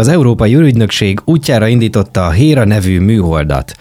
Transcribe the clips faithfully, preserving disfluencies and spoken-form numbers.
Az Európai űrügynökség útjára indította a Héra nevű műholdat.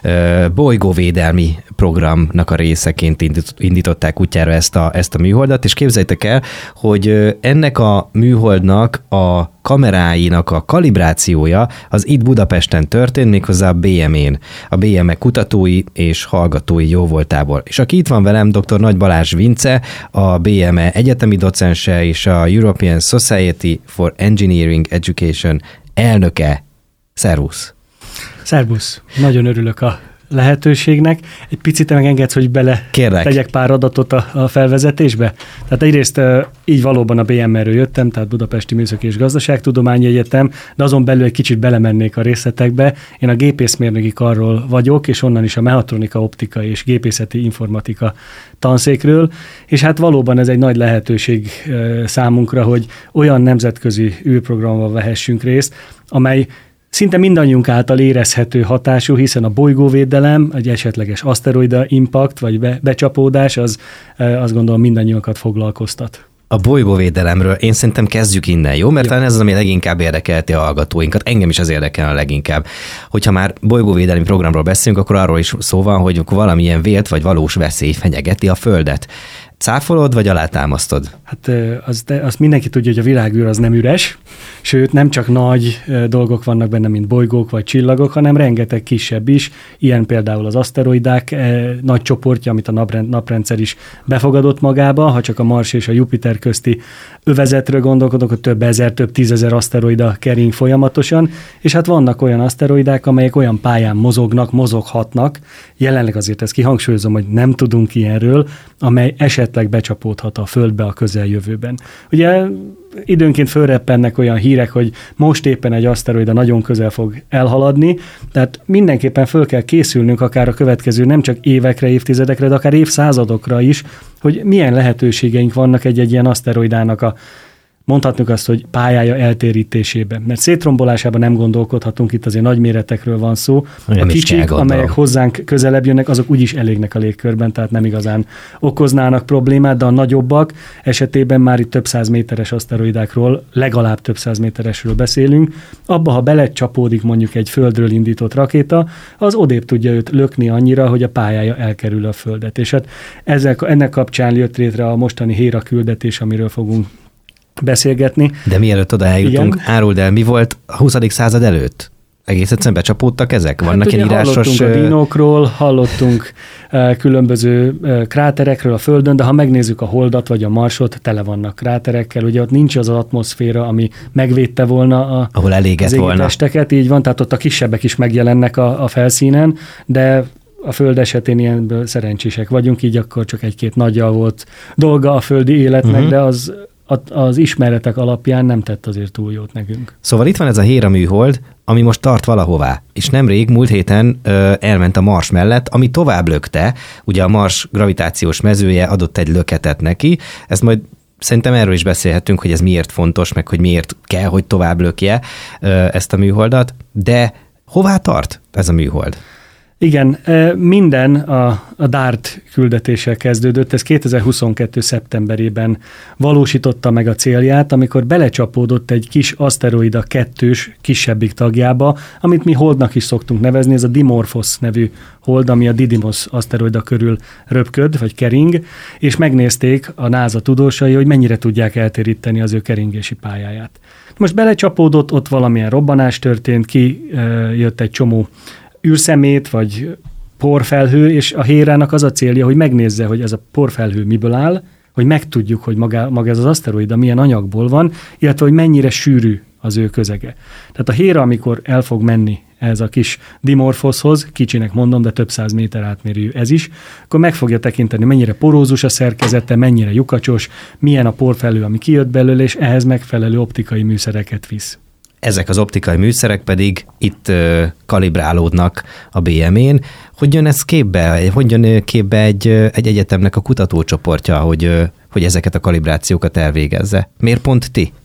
Bolygóvédelmi programnak a részeként indították útjára ezt a, ezt a műholdat, és képzeljétek el, hogy ennek a műholdnak a kameráinak a kalibrációja az itt Budapesten történt, méghozzá a bé em én, a bé em e kutatói és hallgatói jóvoltából. És aki itt van velem, dr. Nagy Balázs Vince, a bé em e egyetemi docense és a European Society for Engineering Education elnöke. Szervusz! Szervusz! Nagyon örülök a lehetőségnek. Egy picit megengedsz, hogy bele Kérlek. tegyek pár adatot a, a felvezetésbe? Tehát egyrészt így valóban a bé em er-ről jöttem, tehát Budapesti Műszaki és Gazdaságtudományi Egyetem, de azon belül egy kicsit belemennék a részletekbe. Én a gépészmérnöki karról vagyok, és onnan is a mechatronika, optika és gépészeti informatika tanszékről, és hát valóban ez egy nagy lehetőség számunkra, hogy olyan nemzetközi űrprogramban vehessünk részt, amely szinte mindannyiunk által érezhető hatású, hiszen a bolygóvédelem, egy esetleges aszteroida impact, vagy be, becsapódás, az azt gondolom mindannyiunkat foglalkoztat. A bolygóvédelemről én szerintem kezdjük innen, jó? Mert talán ez az, ami leginkább érdekelti a hallgatóinkat. Engem is az érdekel a leginkább. Hogyha már bolygóvédelmi programról beszélünk, akkor arról is szó van, hogy valamilyen vélt vagy valós veszély fenyegeti a Földet. Cáfolod, vagy alátámasztod? Hát azt, azt mindenki tudja, hogy a világűr az nem üres, sőt nem csak nagy dolgok vannak benne, mint bolygók vagy csillagok, hanem rengeteg kisebb is, ilyen például az aszteroidák nagy csoportja, amit a naprendszer is befogadott magába, ha csak a Mars és a Jupiter közti övezetről gondolkodok, hogy több ezer, több tízezer aszteroida kering folyamatosan, és hát vannak olyan aszteroidák, amelyek olyan pályán mozognak, mozoghatnak, jelenleg azért ezt kihangsúlyozom, hogy nem tudunk ilyenről, amely esetleg becsapódhat a Földbe a közeljövőben. Ugye időnként fölreppennek olyan hírek, hogy most éppen egy aszteroida nagyon közel fog elhaladni, tehát mindenképpen föl kell készülnünk akár a következő nem csak évekre, évtizedekre, de akár évszázadokra is, hogy milyen lehetőségeink vannak egy-egy ilyen aszteroidának a mondhatnunk azt, hogy pályája eltérítésében. Mert szétrombolásában nem gondolkodhatunk, itt azért nagy méretekről van szó. Nem a kicsik, amelyek hozzánk közelebb jönnek, azok úgyis elégnek a légkörben, tehát nem igazán okoznának problémát, de a nagyobbak esetében már itt több száz méteres aszteroidákról, legalább több száz méteresről beszélünk. Abba, ha belecsapódik mondjuk egy Földről indított rakéta, az odébb tudja őt lökni annyira, hogy a pályája elkerül a Földet. És hát ezek, ennek kapcsán jött létre a mostani Héra küldetés, amiről fogunk beszélgetni. De mielőtt oda eljutunk, igen, áruld el, mi volt a huszadik század előtt? Egész egyszerűen becsapódtak ezek? Vannak hát ilyen írásos... Hallottunk a dinókról, hallottunk uh, különböző uh, kráterekről a Földön, de ha megnézzük a Holdat vagy a Marsot, tele vannak kráterekkel, ugye ott nincs az az atmoszféra, ami megvédte volna a, ahol elégett az égitesteket, így van, tehát ott a kisebbek is megjelennek a, a felszínen, de a Föld esetén ilyenből szerencsések vagyunk, így akkor csak egy-két nagyja volt dolga a földi életnek, uh-huh. de az az ismeretek alapján nem tett azért túl jót nekünk. Szóval itt van ez a Héra műhold, ami most tart valahová, és nemrég, múlt héten ö, elment a Mars mellett, ami tovább lökte, ugye a Mars gravitációs mezője adott egy löketet neki, ezt majd szerintem erről is beszélhetünk, hogy ez miért fontos, meg hogy miért kell, hogy tovább lökje ö, ezt a műholdat, de hová tart ez a műhold? Igen, minden a, a DART küldetéssel kezdődött, ez kétezer-huszonkettő szeptemberében valósította meg a célját, amikor belecsapódott egy kis aszteroida kettős kisebbik tagjába, amit mi holdnak is szoktunk nevezni, ez a Dimorphos nevű hold, ami a Didymos aszteroida körül röpköd, vagy kering, és megnézték a NASA tudósai, hogy mennyire tudják eltéríteni az ő keringési pályáját. Most belecsapódott, ott valamilyen robbanás történt, ki jött egy csomó űrszemét, vagy porfelhő, és a Hérának az a célja, hogy megnézze, hogy ez a porfelhő miből áll, hogy megtudjuk, hogy maga, maga ez az aszteroida milyen anyagból van, illetve hogy mennyire sűrű az ő közege. Tehát a Héra, amikor el fog menni ez a kis Dimorphoshoz, kicsinek mondom, de több száz méter átmérőjű ez is, akkor meg fogja tekinteni, mennyire porózus a szerkezete, mennyire lyukacsos, milyen a porfelhő, ami kijött belőle, és ehhez megfelelő optikai műszereket visz. Ezek az optikai műszerek pedig itt ö, kalibrálódnak a bé em én. Hogy jön ez képbe? Hogy jön képbe egy, egy egyetemnek a kutatócsoportja, hogy, hogy ezeket a kalibrációkat elvégezze? Miért pont ti?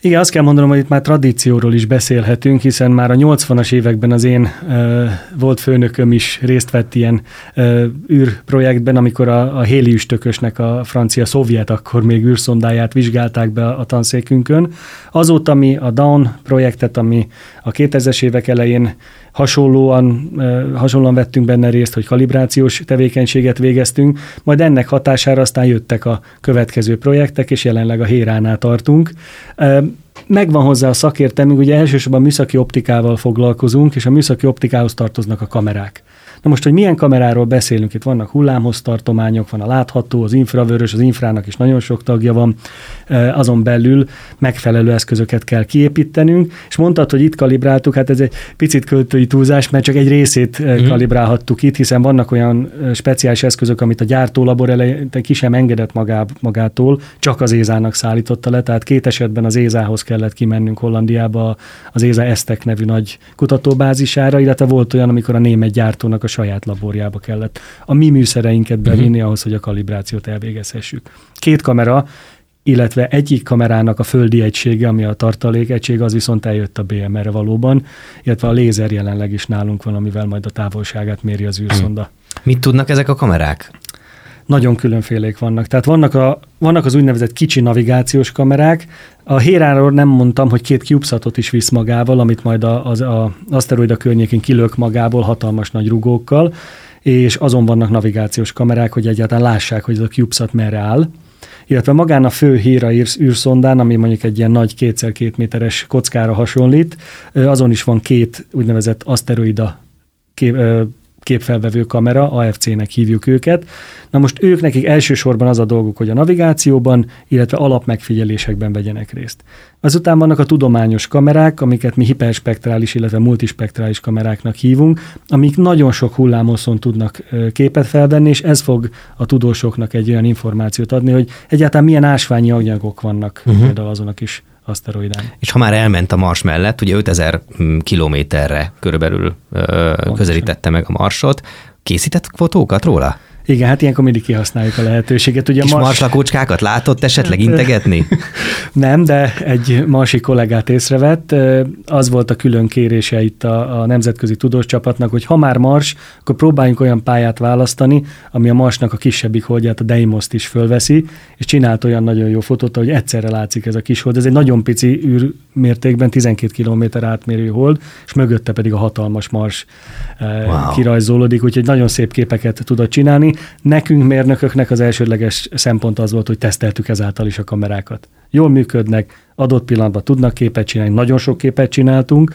Igen, azt kell mondanom, hogy itt már tradícióról is beszélhetünk, hiszen már a nyolcvanas években az én uh, volt főnököm is részt vett ilyen uh, űrprojektben, amikor a, a Halley üstökösnek a francia-szovjet akkor még űrszondáját vizsgálták be a, a tanszékünkön. Azóta mi a Dawn projektet, ami a kétezres évek elején hasonlóan, uh, hasonlóan vettünk benne részt, hogy kalibrációs tevékenységet végeztünk, majd ennek hatására aztán jöttek a következő projektek, és jelenleg a Héránál tartunk. Uh, Megvan hozzá a szakértelmünk, ugye elsősorban műszaki optikával foglalkozunk, és a műszaki optikához tartoznak a kamerák. Na most, hogy milyen kameráról beszélünk, itt vannak hullámhossztartományok, van a látható, az infravörös, az infrának is nagyon sok tagja van, azon belül megfelelő eszközöket kell kiépítenünk, és mondtad, hogy itt kalibráltuk, hát ez egy picit költői túlzás, mert csak egy részét uh-huh. kalibrálhattuk itt, hiszen vannak olyan speciális eszközök, amit a gyártólabor elején ki sem engedett magá, magától, csak az ézának szállította le, tehát két esetben az ézához kellett kimennünk Hollandiába, az ézá ESTEC nevű nagy kutatóbázisára, illetve volt olyan, amikor a német gyártónak a saját laborjába kellett a mi műszereinket bevinni uh-huh. ahhoz, hogy a kalibrációt elvégezhessük. Két kamera, illetve egyik kamerának a földi egysége, ami a tartalék egysége, az viszont eljött a bé em er-re valóban, illetve a lézer jelenleg is nálunk van, amivel majd a távolságát méri az űrszonda. Uh-huh. Mit tudnak ezek a kamerák? Nagyon különfélék vannak. Tehát vannak, a, vannak az úgynevezett kicsi navigációs kamerák. A Héráról nem mondtam, hogy két CubeSatot is visz magával, amit majd az a aszteroida környékén kilök magából hatalmas nagy rugókkal, és azon vannak navigációs kamerák, hogy egyáltalán lássák, hogy ez a CubeSat merre áll. Illetve magán a fő Héra űrszondán, ami mondjuk egy ilyen nagy kétszer két méteres kockára hasonlít, azon is van két úgynevezett aszteroida kép, képfelvevő kamera, á ef cé-nek hívjuk őket. Na most ők nekik elsősorban az a dolguk, hogy a navigációban, illetve alapmegfigyelésekben vegyenek részt. Azután vannak a tudományos kamerák, amiket mi hiperspektrális, illetve multispektrális kameráknak hívunk, amik nagyon sok hullámhosszon tudnak képet felvenni, és ez fog a tudósoknak egy olyan információt adni, hogy egyáltalán milyen ásványi anyagok vannak uh-huh. például azon a kis aszteroidán. És ha már elment a Mars mellett, ugye ötezer kilométerre körülbelül ö, közelítette meg a Marsot, készített fotókat róla? Igen, hát ilyenkor mindig kihasználjuk a lehetőséget. Ugye kis Mars... marslakócskákat látott esetleg integetni? Nem, de egy marsi kollégát észrevett. Az volt a külön kérése itt a, a nemzetközi tudós csapatnak, hogy ha már Mars, akkor próbáljunk olyan pályát választani, ami a Marsnak a kisebbik holdját, a Deimoszt is fölveszi, és csinált olyan nagyon jó fotót, hogy egyszerre látszik ez a kis hold. Ez egy nagyon pici űrmértékben, tizenkét kilométer átmérő hold, és mögötte pedig a hatalmas Mars wow. kirajzolódik, úgyhogy nagyon szép képeket tudott csinálni. Nekünk mérnököknek az elsődleges szempont az volt, hogy teszteltük ezáltal is a kamerákat. Jól működnek, adott pillanatban tudnak képet csinálni, nagyon sok képet csináltunk,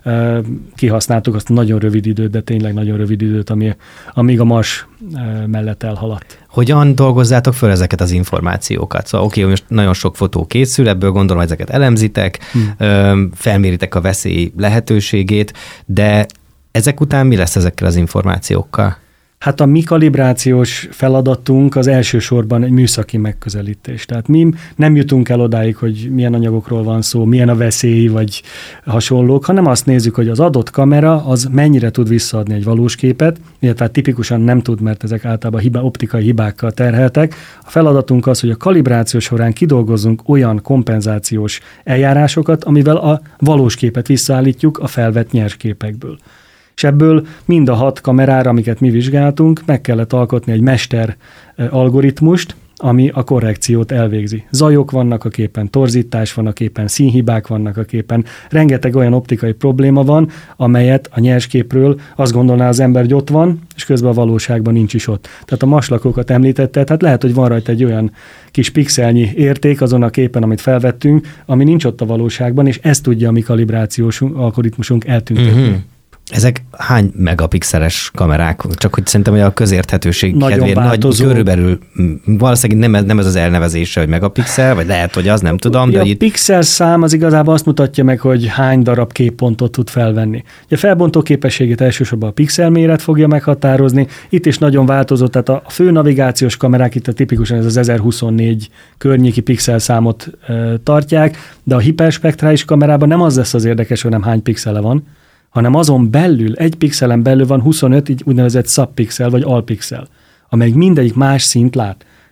kihasználtuk azt a nagyon rövid időt, de tényleg nagyon rövid időt, ami, amíg a Mars mellett elhaladt. Hogyan dolgozzátok föl ezeket az információkat? Szóval oké, okay, most nagyon sok fotó készül, ebből gondolom ezeket elemzitek, hmm. felméritek a veszély lehetőségét, de ezek után mi lesz ezekkel az információkkal? Hát a mi kalibrációs feladatunk az elsősorban egy műszaki megközelítés. Tehát mi nem jutunk el odáig, hogy milyen anyagokról van szó, milyen a veszély, vagy hasonlók, hanem azt nézzük, hogy az adott kamera az mennyire tud visszaadni egy valós képet, illetve tipikusan nem tud, mert ezek általában hiba, optikai hibákkal terheltek. A feladatunk az, hogy a kalibráció során kidolgozzunk olyan kompenzációs eljárásokat, amivel a valós képet visszaállítjuk a felvett nyers képekből. És ebből mind a hat kamerára, amiket mi vizsgáltunk, meg kellett alkotni egy mester algoritmust, ami a korrekciót elvégzi. Zajok vannak a képen, torzítás van a képen, színhibák vannak a képen, rengeteg olyan optikai probléma van, amelyet a nyersképről azt gondolná az ember, hogy ott van, és közben a valóságban nincs is ott. Tehát a marslakókat említette, tehát lehet, hogy van rajta egy olyan kis pixelnyi érték azon a képen, amit felvettünk, ami nincs ott a valóságban, és ezt tudja a mi kalibrációs algoritmusunk eltüntetni. Mm-hmm. Ezek hány megapixeles kamerák? Csak hogy szerintem, hogy a közérthetőség nagyon kedvéért változó. Nagy, körülbelül valószínűleg nem, nem ez az elnevezése, hogy megapixel, vagy lehet, hogy az, nem tudom. De a itt... pixel szám az igazából azt mutatja meg, hogy hány darab képpontot tud felvenni. A felbontó képességét elsősorban a pixel méret fogja meghatározni. Itt is nagyon változó, tehát a fő navigációs kamerák itt a tipikusan ez az ezerhuszonnégy környéki pixel számot e, tartják, de a hiperspektrális kamerában nem az lesz az érdekes, hogy nem hány pixele van, hanem azon belül, egy pixelen belül van huszonöt így úgynevezett subpixel vagy alpixel, amelyik mindegyik más szint lát.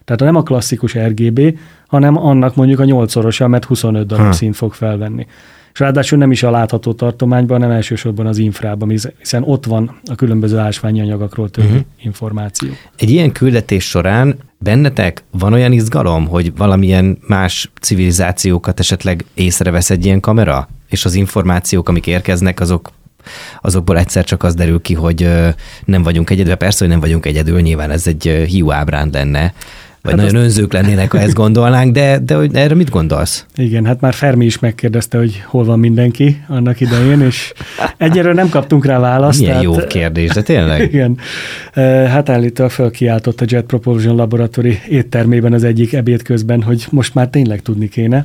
Tehát nem a klasszikus er gé bé, hanem annak mondjuk a nyolcszorosa, mert huszonöt darab ha. színt fog felvenni. És ráadásul nem is a látható tartományban, hanem elsősorban az infrában, hiszen ott van a különböző ásványi anyagokról több uh-huh. információ. Egy ilyen küldetés során bennetek van olyan izgalom, hogy valamilyen más civilizációkat esetleg észrevesz egy ilyen kamera? És az információk, amik érkeznek, azok azokból egyszer csak az derül ki, hogy nem vagyunk egyedül. Persze, hogy nem vagyunk egyedül, nyilván ez egy hiú ábránd lenne, vagy hát nagyon azt... önzők lennének, ha ezt gondolnánk, de, de erre mit gondolsz? Igen, hát már Fermi is megkérdezte, hogy hol van mindenki annak idején, és egyelőre nem kaptunk rá választ. Milyen tehát... jó kérdés, de tényleg? Igen. Hát állítólag felkiáltott a Jet Propulsion Laboratory éttermében az egyik ebéd közben, hogy most már tényleg tudni kéne.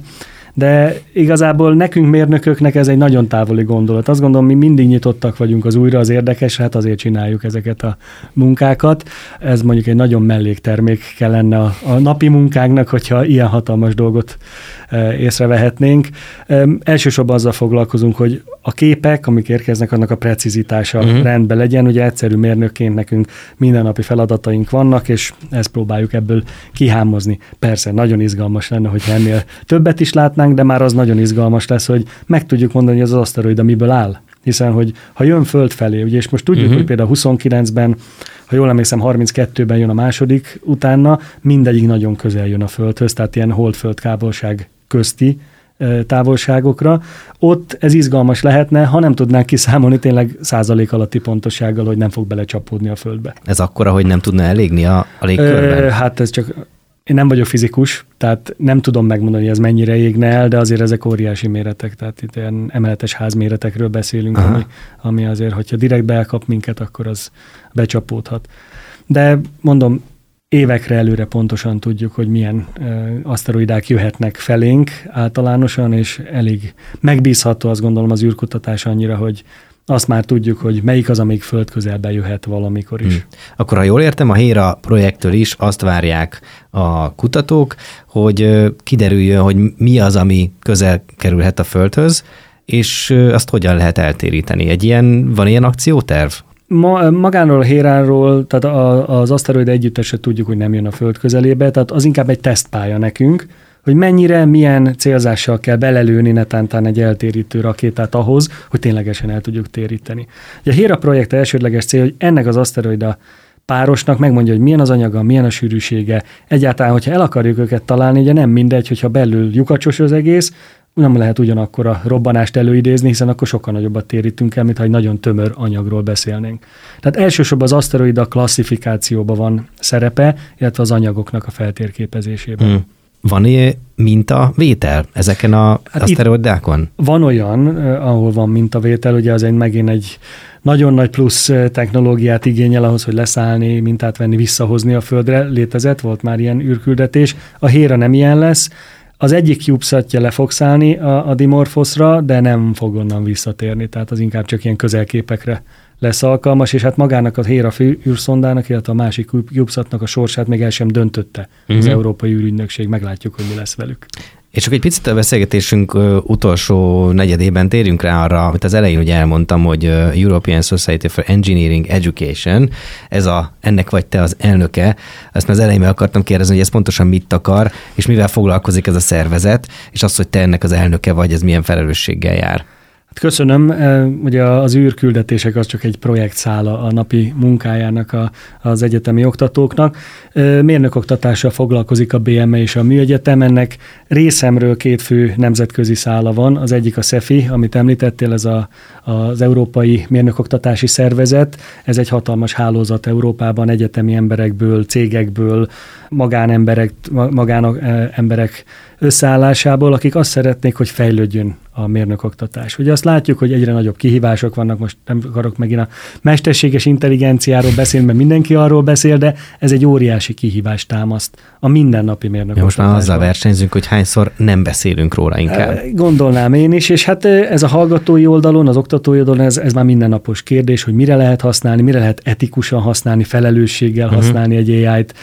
De igazából nekünk mérnököknek ez egy nagyon távoli gondolat. Azt gondolom, mi mindig nyitottak vagyunk az újra, az érdekes, hát azért csináljuk ezeket a munkákat. Ez mondjuk egy nagyon melléktermék kellene a, a napi munkánknak, hogyha ilyen hatalmas dolgot e, észrevehetnénk. E, elsősorban azzal foglalkozunk, hogy a képek, amik érkeznek, annak a precizitása uh-huh. rendben legyen. Ugye egyszerű mérnökként nekünk mindennapi feladataink vannak, és ezt próbáljuk ebből kihámozni. Persze, nagyon izgalmas lenne, hogy ennél többet is látnánk, de már az nagyon izgalmas lesz, hogy meg tudjuk mondani, hogy az aszteroida miből áll. Hiszen, hogy ha jön föld felé, ugye, és most tudjuk, uh-huh. hogy például huszonkilencben, ha jól emlékszem, harminckettőben jön a második utána, mindegyik nagyon közel jön a földhöz, tehát ilyen hold-föld távolság közti távolságokra. Ott ez izgalmas lehetne, ha nem tudnánk kiszámolni tényleg százalék alatti pontossággal, hogy nem fog belecsapódni a földbe. Ez akkora, hogy nem tudna elégni a, a légkörben? Ö, hát ez csak... Én nem vagyok fizikus, tehát nem tudom megmondani, hogy ez mennyire égne el, de azért ezek óriási méretek, tehát itt ilyen emeletes házméretekről beszélünk, ami, ami azért, hogyha direktbe elkap minket, akkor az becsapódhat. De mondom, évekre előre pontosan tudjuk, hogy milyen uh, aszteroidák jöhetnek felénk általánosan, és elég megbízható, azt gondolom, az űrkutatás annyira, hogy azt már tudjuk, hogy melyik az, amíg föld közelbe jöhet valamikor is. Hmm. Akkor, ha jól értem, a Héra projektől is azt várják a kutatók, hogy kiderüljön, hogy mi az, ami közel kerülhet a földhöz, és azt hogyan lehet eltéríteni. Egy ilyen, van ilyen akcióterv? Ma, magáról a Héráról, tehát a, az aszteroida együttesre tudjuk, hogy nem jön a föld közelébe, tehát az inkább egy tesztpálya nekünk, hogy mennyire, milyen célzással kell belelőni netántán egy eltérítő rakétát ahhoz, hogy ténylegesen el tudjuk téríteni. Ugye a Héra projekt elsődleges cél, hogy ennek az aszteroida párosnak megmondja, hogy milyen az anyaga, milyen a sűrűsége. Egyáltalán, hogyha el akarjuk őket találni, ugye nem mindegy, hogyha belül lyukacsos az egész, nem lehet ugyanakkor a robbanást előidézni, hiszen akkor sokkal nagyobbat térítünk el, mint ha egy nagyon tömör anyagról beszélnénk. Tehát elsősorban az aszteroida klasszifikációban van szerepe, illetve az anyagoknak a feltérképezésében. Hmm. Van-e mintavétel ezeken a hát aszteroidákon? Van olyan, ahol van mintavétel, ugye az egy megint egy nagyon nagy plusz technológiát igényel ahhoz, hogy leszállni, mintát venni, visszahozni a Földre. Létezett, volt már ilyen űrküldetés. A Héra nem ilyen lesz. Az egyik CubeSatja le fog szállni a, a Dimorphosra, de nem fog onnan visszatérni, tehát az inkább csak ilyen közelképekre lesz alkalmas, és hát magának a Héra űrszondának, illetve a másik CubeSatnak a sorsát még el sem döntötte uh-huh. az Európai űrügynökség, meglátjuk, hogy mi lesz velük. És csak egy picit a beszélgetésünk utolsó negyedében térjünk rá arra, amit az elején ugye elmondtam, hogy European Society for Engineering Education, ez a, ennek vagy te az elnöke, ezt már az elején meg akartam kérdezni, hogy ez pontosan mit akar, és mivel foglalkozik ez a szervezet, és az, hogy te ennek az elnöke vagy, ez milyen felelősséggel jár. Köszönöm. Ugye az űrküldetések az csak egy projektszála a napi munkájának a, az egyetemi oktatóknak. Mérnökoktatással foglalkozik a bé em e és a Műegyetem. Ennek részemről két fő nemzetközi szála van. Az egyik a SEFI, amit említettél, ez a, az Európai Mérnökoktatási Szervezet. Ez egy hatalmas hálózat Európában, egyetemi emberekből, cégekből, magánemberek, magánemberek összeállásából, akik azt szeretnék, hogy fejlődjön a mérnökoktatás. Ugye azt látjuk, hogy egyre nagyobb kihívások vannak, most nem akarok megint a mesterséges intelligenciáról beszélni, mert mindenki arról beszél, de ez egy óriási kihívást támaszt a mindennapi mérnökoktatásban. Most már azzal versenyzünk, hogy hányszor nem beszélünk róla inkább. Gondolnám én is, és hát ez a hallgatói oldalon, az oktatói oldalon, ez, ez már mindennapos kérdés, hogy mire lehet használni, mire lehet etikusan használni, felelősséggel uh-huh. használni egy á í-t.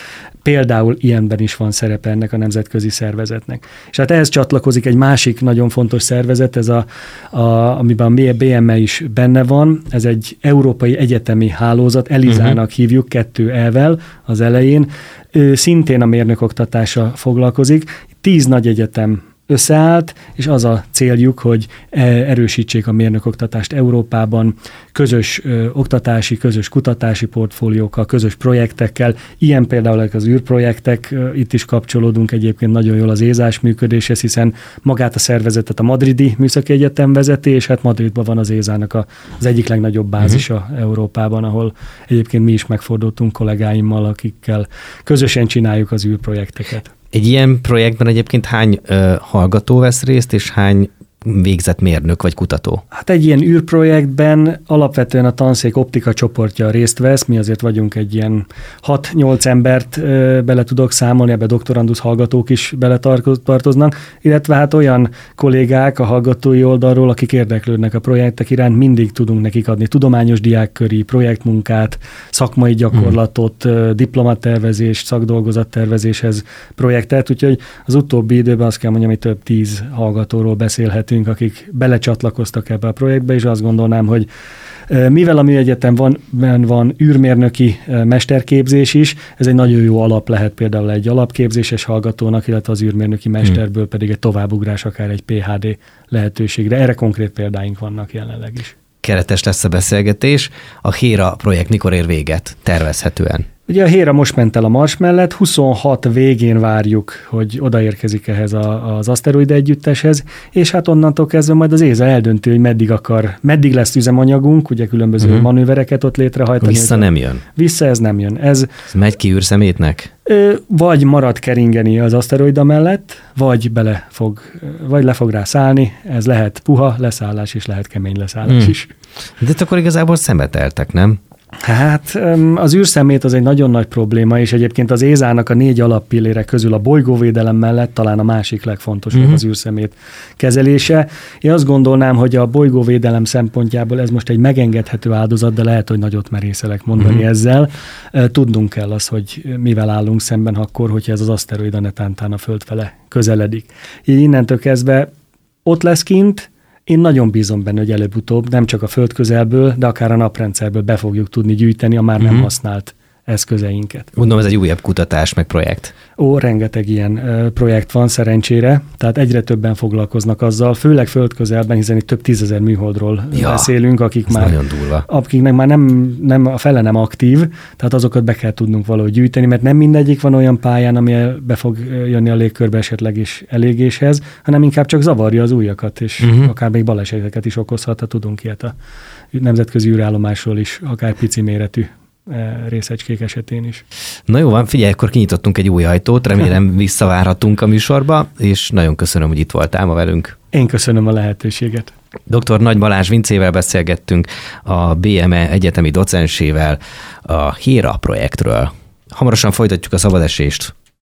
például ilyenben is van szerepe ennek a nemzetközi szervezetnek. És hát ehhez csatlakozik egy másik nagyon fontos szervezet, ez a, a, amiben a bé em e is benne van, ez egy európai egyetemi hálózat, Elizának uh-huh. hívjuk, kettő E-vel az elején, ő szintén a mérnökoktatással foglalkozik, tíz nagy egyetem összeállt, és az a céljuk, hogy erősítsék a mérnökoktatást Európában, közös ö, oktatási, közös kutatási portfóliókkal, közös projektekkel, ilyen például az űrprojektek, ö, itt is kapcsolódunk egyébként nagyon jól az ézás működéshez, hiszen magát a szervezetet a Madridi Műszaki Egyetem vezeti, és hát Madridban van az ézának a, az egyik legnagyobb bázisa uh-huh. Európában, ahol egyébként mi is megfordultunk kollégáimmal, akikkel közösen csináljuk az űrprojekteket. Egy ilyen projektben egyébként hány ö, hallgató vesz részt, és hány végzett mérnök vagy kutató? Hát egy ilyen űrprojektben alapvetően a tanszék optika csoportja részt vesz, mi azért vagyunk egy ilyen hat-nyolc embert ö, bele tudok számolni, ebbe doktorandusz hallgatók is bele tartoznak, illetve hát olyan kollégák a hallgatói oldalról, akik érdeklődnek a projektek iránt, mindig tudunk nekik adni tudományos diákköri projektmunkát, szakmai gyakorlatot, hmm. diplomatervezést, szakdolgozattervezéshez projektet, úgyhogy az utóbbi időben azt kell mondjam, hogy több tíz hallgatóról beszélhetünk, akik belecsatlakoztak ebbe a projektbe, és azt gondolnám, hogy mivel a műegyetem van, van űrmérnöki mesterképzés is, ez egy nagyon jó alap lehet például egy alapképzéses hallgatónak, illetve az űrmérnöki mesterből pedig egy továbbugrás akár egy pé há dé lehetőségre. Erre konkrét példáink vannak jelenleg is. Keretes lesz a beszélgetés. A HÉRA projekt mikor ér véget tervezhetően? Ugye a HÉRA most ment el a Mars mellett, huszonhat végén várjuk, hogy odaérkezik ehhez a, az aszteroida együtteshez, és hát onnantól kezdve majd az éza eldönti, hogy meddig akar, meddig lesz üzemanyagunk, ugye különböző uh-huh. manővereket ott létrehajtani. Vissza nem jön. Vissza ez nem jön. Ez, ez megy ki űrszemétnek? Vagy marad keringeni az aszteroida mellett, vagy bele fog, vagy le fog rá szállni, ez lehet puha leszállás, és lehet kemény leszállás hmm. is. De akkor igazából szemeteltek, nem? Hát az űrszemét az egy nagyon nagy probléma, és egyébként az ézának a négy alappillére közül a bolygóvédelem mellett talán a másik legfontosabb uh-huh. az űrszemét kezelése. Én azt gondolnám, hogy a bolygóvédelem szempontjából ez most egy megengedhető áldozat, de lehet, hogy nagyot merészelek mondani uh-huh. ezzel. Tudnunk kell az, hogy mivel állunk szemben akkor, hogyha ez az aszteroida netántán a Föld fele közeledik. Így innentől kezdve ott lesz kint. Én nagyon bízom benne, hogy előbb-utóbb nem csak a Föld közelből, de akár a naprendszerből be fogjuk tudni gyűjteni a már nem uh-huh. használt eszközeinket. Mondom, ez egy újabb kutatás, meg projekt. Ó, rengeteg ilyen ö, projekt van szerencsére, tehát egyre többen foglalkoznak azzal, főleg földközelben, hiszen itt több tízezer műholdról ja, beszélünk, akik már, akiknek már nem, nem, a fele nem aktív, tehát azokat be kell tudnunk valahogy gyűjteni, mert nem mindegyik van olyan pályán, ami be fog jönni a légkörbe esetleg is elégéshez, hanem inkább csak zavarja az újakat, és uh-huh. akár még baleseteket is okozhat, ha tudunk ilyet a nemzetközi űrállomásról is, akár pici méretű részecskék esetén is. Na jó van, figyelj, akkor kinyitottunk egy új ajtót, remélem visszavárhatunk a műsorba, és nagyon köszönöm, hogy itt voltál ma velünk. Én köszönöm a lehetőséget. doktor Nagy Balázs Vincével beszélgettünk, a bé em e egyetemi docensével a HÉRA projektről. Hamarosan folytatjuk a szabadesést.